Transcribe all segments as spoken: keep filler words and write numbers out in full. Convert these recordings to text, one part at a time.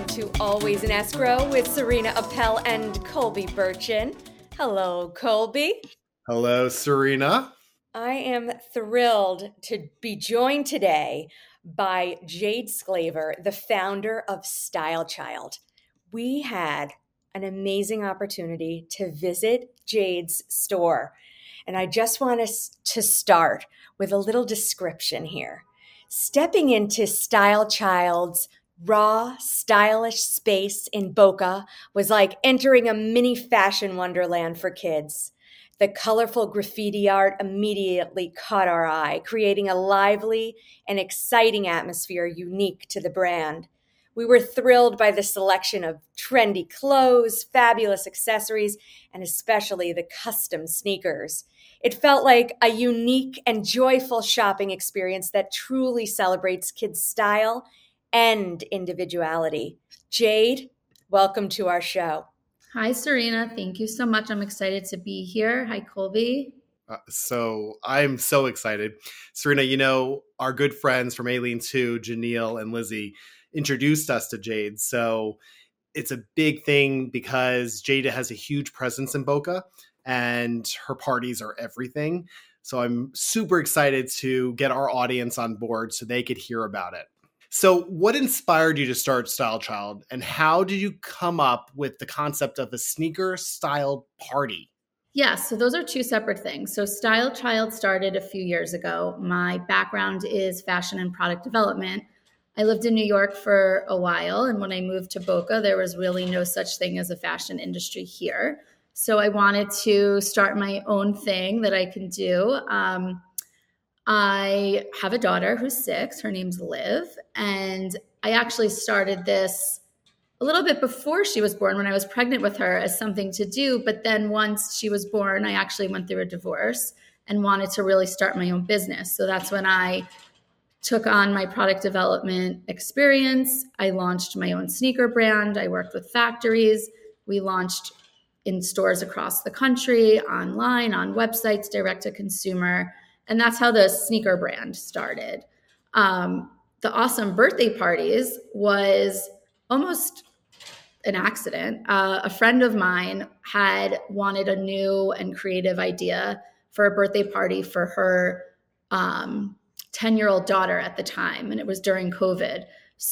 to Always in Escrow with Serena Appel and Colby Burchin. Hello, Colby. Hello, Serena. I am thrilled to be joined today by Jade Sclaver, the founder of Style Child. We had an amazing opportunity to visit Jade's store, and I just want us to start with a little description here. Stepping into Style Child's raw, stylish space in Boca was like entering a mini fashion wonderland for kids. The colorful graffiti art immediately caught our eye, creating a lively and exciting atmosphere unique to the brand. We were thrilled by the selection of trendy clothes, fabulous accessories, and especially the custom sneakers. It felt like a unique and joyful shopping experience that truly celebrates kids' style and individuality. Jade, welcome to our show. Hi, Serena. Thank you so much. I'm excited to be here. Hi, Colby. Uh, so I'm so excited. Serena, you know, our good friends from Aileen two, Janelle and Lizzie, introduced us to Jade. So it's a big thing because Jade has a huge presence in Boca and her parties are everything. So I'm super excited to get our audience on board so they could hear about it. So what inspired you to start Style Child, and how did you come up with the concept of a sneaker-styled party? Yeah, so those are two separate things. So Style Child started a few years ago. My background is fashion and product development. I lived in New York for a while, and when I moved to Boca, there was really no such thing as a fashion industry here. So I wanted to start my own thing that I can do. Um, I have a daughter who's six. Her name's Liv. And I actually started this a little bit before she was born when I was pregnant with her as something to do. But then once she was born, I actually went through a divorce and wanted to really start my own business. So that's when I took on my product development experience. I launched my own sneaker brand. I worked with factories. We launched in stores across the country, online, on websites, direct to consumer. And that's how the sneaker brand started. Um, the Awesome Birthday Parties was almost an accident. Uh, a friend of mine had wanted a new and creative idea for a birthday party for her um, ten-year-old daughter at the time, and it was during COVID.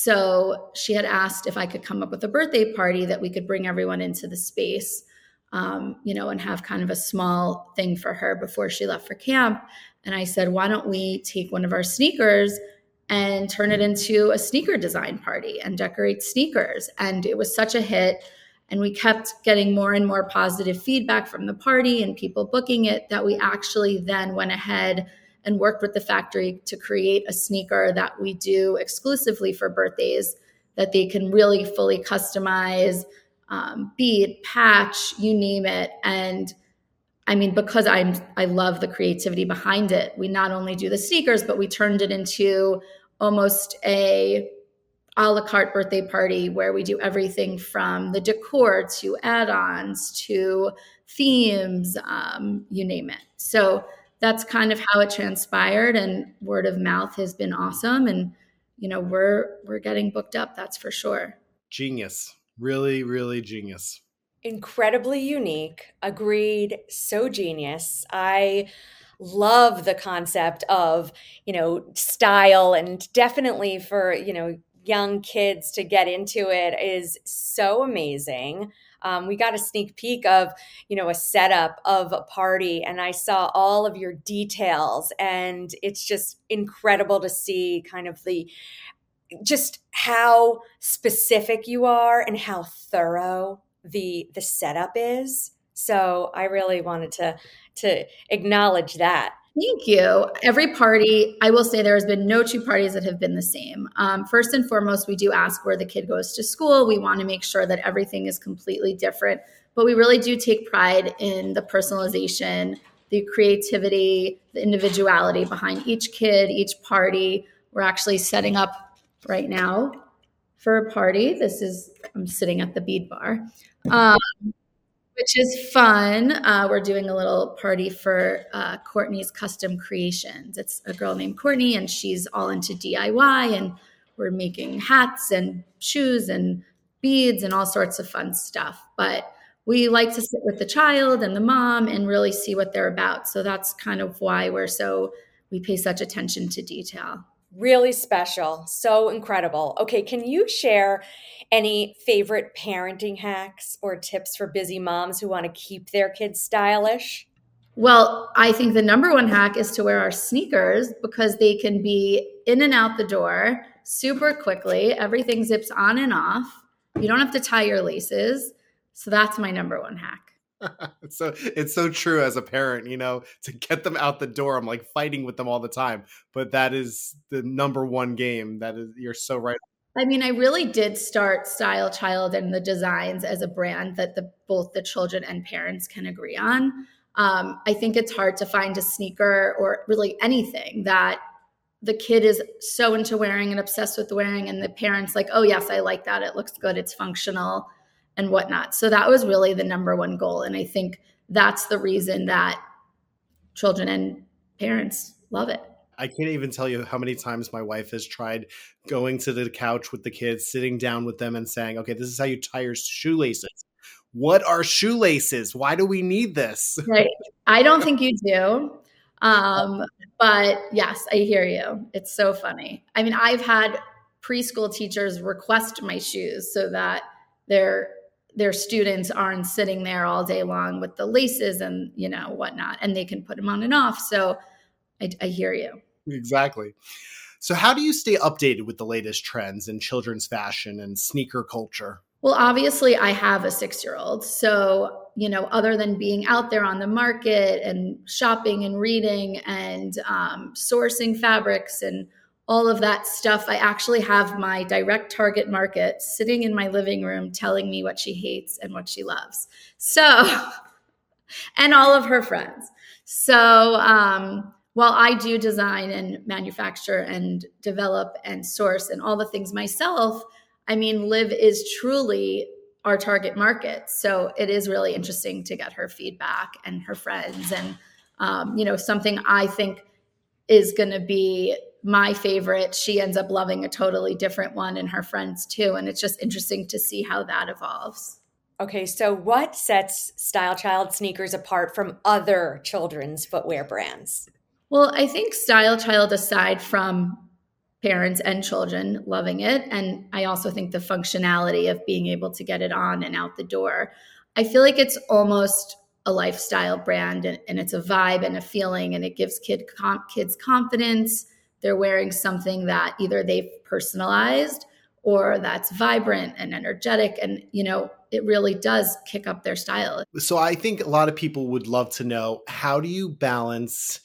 So she had asked if I could come up with a birthday party that we could bring everyone into the space, um, you know, and have kind of a small thing for her before she left for camp. And I said, why don't we take one of our sneakers and turn it into a sneaker design party and decorate sneakers? And it was such a hit. And we kept getting more and more positive feedback from the party and people booking it that we actually then went ahead and worked with the factory to create a sneaker that we do exclusively for birthdays that they can really fully customize, um, bead, patch, you name it. And I mean, because I'm, I love the creativity behind it. We not only do the sneakers, but we turned it into almost a a la carte birthday party where we do everything from the decor to add-ons to themes, um, you name it. So that's kind of how it transpired, and word of mouth has been awesome. And, you know, we're, we're getting booked up. That's for sure. Genius. Really, really genius. Incredibly unique. Agreed. So genius. I love the concept of, you know, style, and definitely for, you know, young kids to get into it is so amazing. Um, we got a sneak peek of, you know, a setup of a party, and I saw all of your details, and it's just incredible to see kind of the, just how specific you are and how thorough the the setup is. So I really wanted to to acknowledge that. Thank you. Every party, I will say there has been no two parties that have been the same. Um, first and foremost, we do ask where the kid goes to school. We want to make sure that everything is completely different, but we really do take pride in the personalization, the creativity, the individuality behind each kid, each party. We're actually setting up right now for a party. This is, I'm sitting at the bead bar. Um, which is fun. Uh, we're doing a little party for uh, Courtney's Custom Creations. It's a girl named Courtney, and she's all into D I Y, and we're making hats and shoes and beads and all sorts of fun stuff. But we like to sit with the child and the mom and really see what they're about. So that's kind of why we're so, we pay such attention to detail. Really special. So incredible. Okay, can you share any favorite parenting hacks or tips for busy moms who want to keep their kids stylish? Well, I think the number one hack is to wear our sneakers because they can be in and out the door super quickly. Everything zips on and off. You don't have to tie your laces. So that's my number one hack. So it's so true as a parent, you know, to get them out the door. I'm like fighting with them all the time, but that is the number one game. That is, you're so right. I mean, I really did start Style Child and the designs as a brand that the both the children and parents can agree on. Um, I think it's hard to find a sneaker or really anything that the kid is so into wearing and obsessed with wearing, and the parents like, oh yes, I like that. It looks good. It's functional and whatnot. So that was really the number one goal. And I think that's the reason that children and parents love it. I can't even tell you how many times my wife has tried going to the couch with the kids, sitting down with them and saying, okay, this is how you tie your shoelaces. What are shoelaces? Why do we need this? Right. I don't think you do. Um, but yes, I hear you. It's so funny. I mean, I've had preschool teachers request my shoes so that they're their students aren't sitting there all day long with the laces and, you know, whatnot, and they can put them on and off. So I, I hear you. Exactly. So how do you stay updated with the latest trends in children's fashion and sneaker culture? Well, obviously I have a six-year-old. So, you know, other than being out there on the market and shopping and reading and um, sourcing fabrics and all of that stuff, I actually have my direct target market sitting in my living room telling me what she hates and what she loves. So, and all of her friends. So um, while I do design and manufacture and develop and source and all the things myself, I mean, Liv is truly our target market. So it is really interesting to get her feedback and her friends. And, um, you know, something I think is going to be my favorite, she ends up loving a totally different one, and her friends too. And it's just interesting to see how that evolves. Okay, so what sets Style Child sneakers apart from other children's footwear brands? Well, I think Style Child, aside from parents and children loving it, and I also think the functionality of being able to get it on and out the door, I feel like it's almost a lifestyle brand, and, and it's a vibe and a feeling, and it gives kid com- kids confidence. They're wearing something that either they've personalized or that's vibrant and energetic. And, you know, it really does kick up their style. So I think a lot of people would love to know, how do you balance,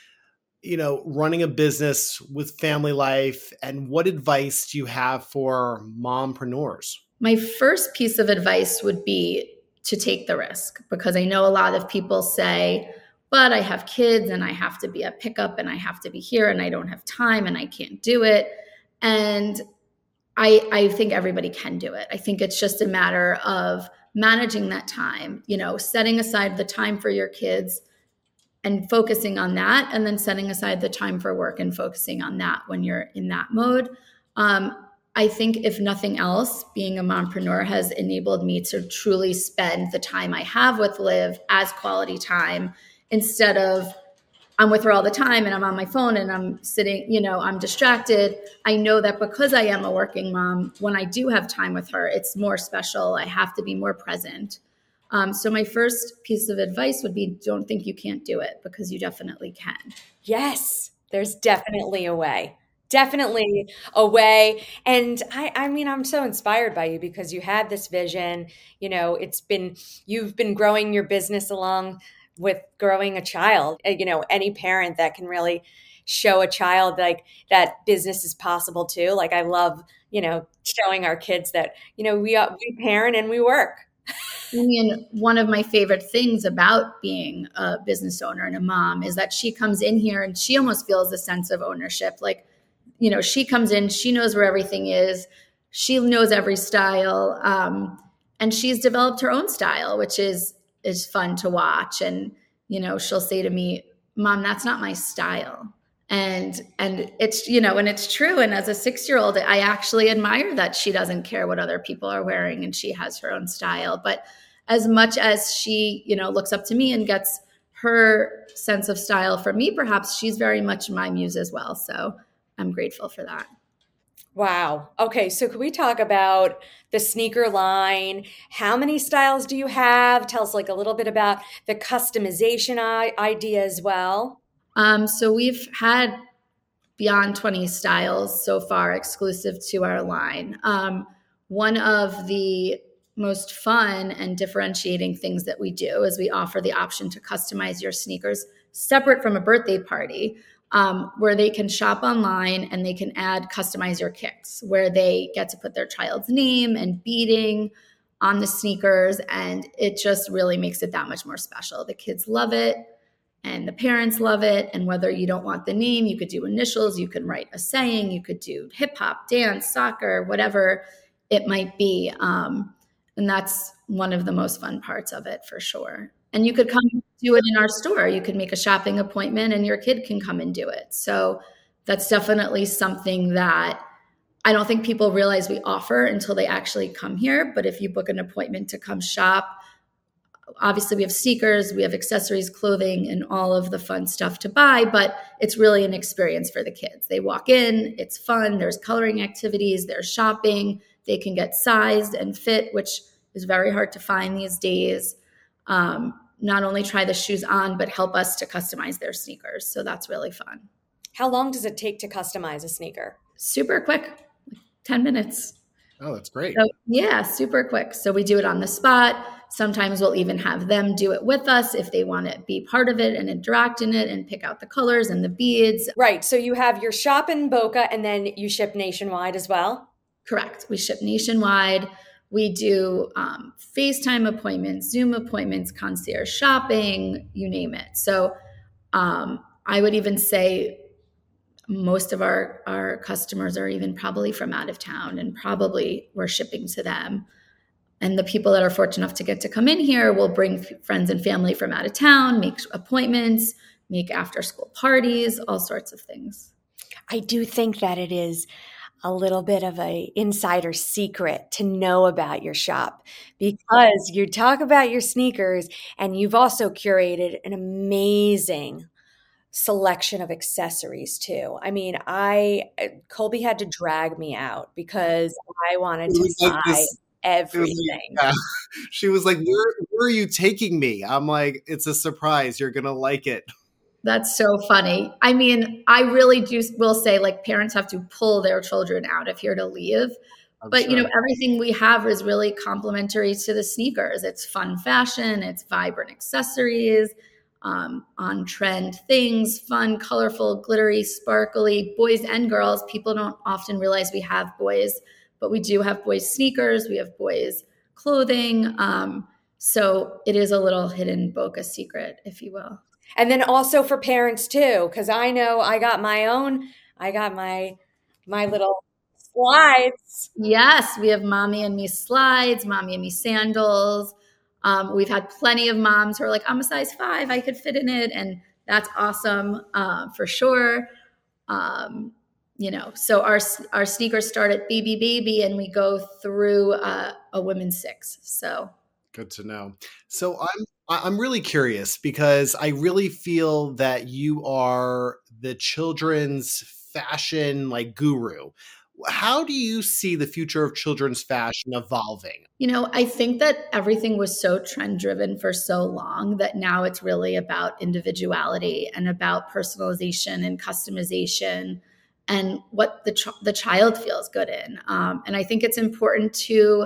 you know, running a business with family life, and what advice do you have for mompreneurs? My first piece of advice would be to take the risk, because I know a lot of people say, but I have kids and I have to be at pickup and I have to be here and I don't have time and I can't do it. And I, I think everybody can do it. I think it's just a matter of managing that time, you know, setting aside the time for your kids and focusing on that, and then setting aside the time for work and focusing on that when you're in that mode. Um, I think if nothing else, being a mompreneur has enabled me to truly spend the time I have with Liv as quality time, instead of I'm with her all the time and I'm on my phone and I'm sitting, you know, I'm distracted. I know that because I am a working mom, when I do have time with her, it's more special. I have to be more present. Um, so my first piece of advice would be, don't think you can't do it, because you definitely can. Yes, there's definitely a way. Definitely a way. And I, I mean, I'm so inspired by you because you had this vision. You know, it's been, you've been growing your business along with growing a child. You know, any parent that can really show a child like that business is possible too. Like I love, you know, showing our kids that, you know, we uh, we parent and we work. I mean, one of my favorite things about being a business owner and a mom is that she comes in here and she almost feels a sense of ownership. Like, you know, she comes in, she knows where everything is. She knows every style. Um, and she's developed her own style, which is, is fun to watch. And, you know, she'll say to me, Mom, that's not my style. And, and it's, you know, and it's true. And as a six-year-old, I actually admire that she doesn't care what other people are wearing and she has her own style. But as much as she, you know, looks up to me and gets her sense of style from me, perhaps she's very much my muse as well. So I'm grateful for that. Wow. Okay. So can we talk about the sneaker line? How many styles do you have? Tell us like a little bit about the customization I- idea as well. Um, so we've had beyond twenty styles so far exclusive to our line. Um, one of the most fun and differentiating things that we do is we offer the option to customize your sneakers separate from a birthday party, um, where they can shop online and they can add customize your kicks, where they get to put their child's name and beading on the sneakers. And it just really makes it that much more special. The kids love it. And the parents love it. And whether you don't want the name, you could do initials, you can write a saying, you could do hip hop, dance, soccer, whatever it might be. Um, and that's one of the most fun parts of it for sure. And you could come do it in our store. You could make a shopping appointment and your kid can come and do it. So that's definitely something that I don't think people realize we offer until they actually come here. But if you book an appointment to come shop, obviously we have sneakers, we have accessories, clothing, and all of the fun stuff to buy, but it's really an experience for the kids. They walk in, it's fun, there's coloring activities, there's shopping, they can get sized and fit, which is very hard to find these days. Um, not only try the shoes on, but help us to customize their sneakers. So that's really fun. How long does it take to customize a sneaker? Super quick, ten minutes. Oh, that's great. So, yeah, super quick. So we do it on the spot. Sometimes we'll even have them do it with us if they want to be part of it and interact in it and pick out the colors and the beads. Right. So you have your shop in Boca and then you ship nationwide as well? Correct. We ship nationwide. We do um, FaceTime appointments, Zoom appointments, concierge shopping, you name it. So um, I would even say most of our, our customers are even probably from out of town and probably we're shipping to them. And the people that are fortunate enough to get to come in here will bring friends and family from out of town, make appointments, make after school parties, all sorts of things. I do think that it is a little bit of a insider secret to know about your shop because you talk about your sneakers and you've also curated an amazing selection of accessories too. I mean, I Colby had to drag me out because I wanted to like buy this, everything. Yeah. She was like, where, where are you taking me? I'm like, it's a surprise. You're going to like it. That's so funny. I mean, I really do will say like parents have to pull their children out of here to leave. I'm but, sure. you know, everything we have is really complementary to the sneakers. It's fun fashion. It's vibrant accessories, um, on trend things, fun, colorful, glittery, sparkly, boys and girls. People don't often realize we have boys, but we do have boys sneakers. We have boys clothing. Um, so it is a little hidden Boca secret, if you will. And then also for parents too, because I know I got my own, I got my my little slides. Yes, we have Mommy and Me slides, Mommy and Me sandals. Um, we've had plenty of moms who are like, I'm a size five, I could fit in it. And that's awesome uh, for sure. Um, you know, so our our sneakers start at baby baby and we go through uh, a women's six. So good to know. So I'm I'm really curious because I really feel that you are the children's fashion like guru. How do you see the future of children's fashion evolving? You know, I think that everything was so trend driven for so long that now it's really about individuality and about personalization and customization and what the ch- the child feels good in. Um, and I think it's important to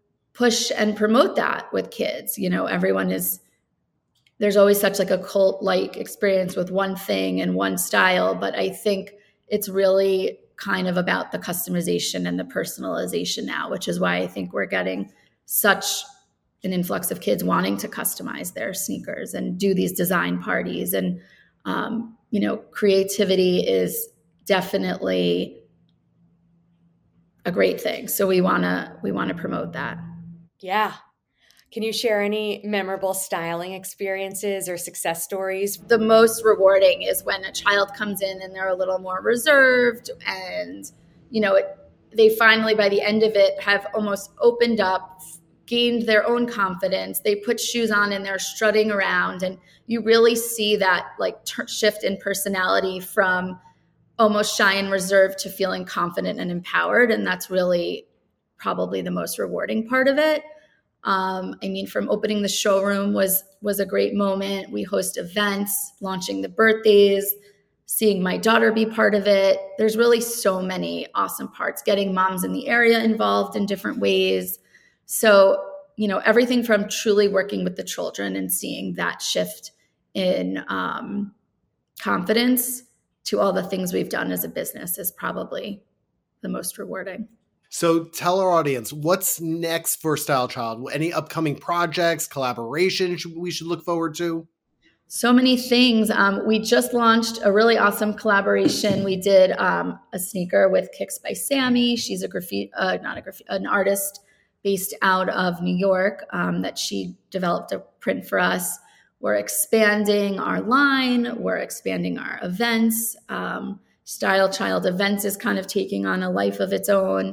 push and promote that with kids. You know, everyone is, there's always such like a cult-like experience with one thing and one style, but I think it's really kind of about the customization and the personalization now, which is why I think we're getting such an influx of kids wanting to customize their sneakers and do these design parties. And, um, you know, creativity is definitely a great thing. So we want to, we want to promote that. Yeah. Can you share any memorable styling experiences or success stories? The most rewarding is when a child comes in and they're a little more reserved and, you know, it, they finally, by the end of it, have almost opened up, gained their own confidence. They put shoes on and they're strutting around, and you really see that like ter- shift in personality from almost shy and reserved to feeling confident and empowered. And that's really probably the most rewarding part of it. Um, I mean, from opening the showroom was was a great moment. We host events, launching the birthdays, seeing my daughter be part of it. There's really so many awesome parts, getting moms in the area involved in different ways. So, you know, everything from truly working with the children and seeing that shift in um, confidence to all the things we've done as a business is probably the most rewarding. So tell our audience, what's next for Style Child? Any upcoming projects, collaborations we should look forward to? So many things. Um, we just launched a really awesome collaboration. We did um, a sneaker with Kicks by Sammy. She's a graffiti, uh, not a graffiti, an artist based out of New York um, that she developed a print for us. We're expanding our line. We're expanding our events. Um, Style Child Events is kind of taking on a life of its own.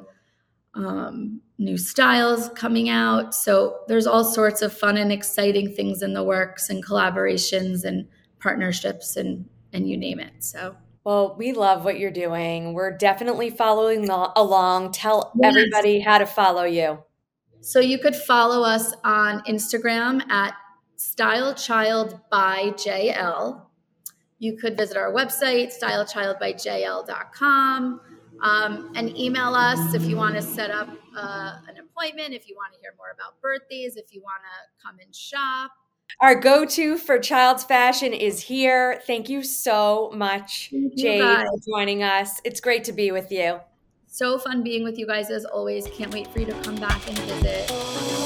Um, new styles coming out. So there's all sorts of fun and exciting things in the works and collaborations and partnerships and, and you name it. So, well, we love what you're doing. We're definitely following the, along. Tell yes. everybody how to follow you. So you could follow us on Instagram at Style Child by J L. You could visit our website, style child by j l dot com. Um, and email us if you want to set up uh, an appointment, if you want to hear more about birthdays, if you want to come and shop. Our go-to for child's fashion is here. Thank you so much, Jade, for joining us. It's great to be with you. So fun being with you guys as always. Can't wait for you to come back and visit.